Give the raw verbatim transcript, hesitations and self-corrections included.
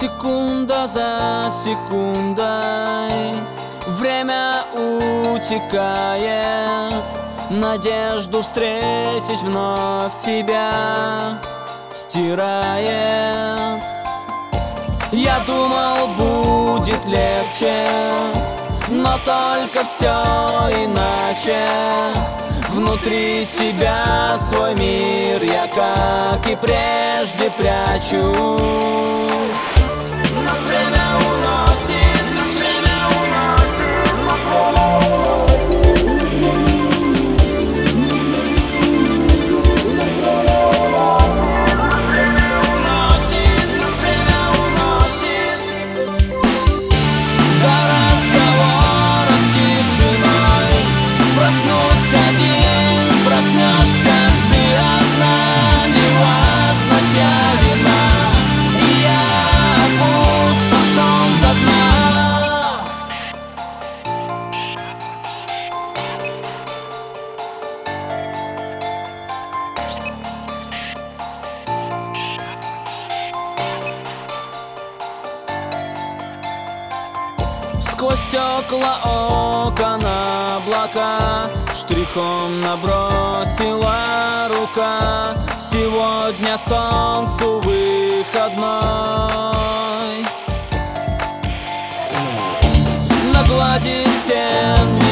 Секунда за секундой время утекает, надежду встретить вновь тебя стирает. Я думал, будет легче, но только все иначе. Внутри себя свой мир я, как и прежде, прячу. Нас время уносит, нас время уносит, нас время уносит, нас время уносит. До разговора с тишиной проснусь один, проснешься ты одна. Неважно, чья вина, и я опустошен до дна. Сквозь стекла окон облака штрихом набросила рука. Сегодня солнцу выходной. На глади стен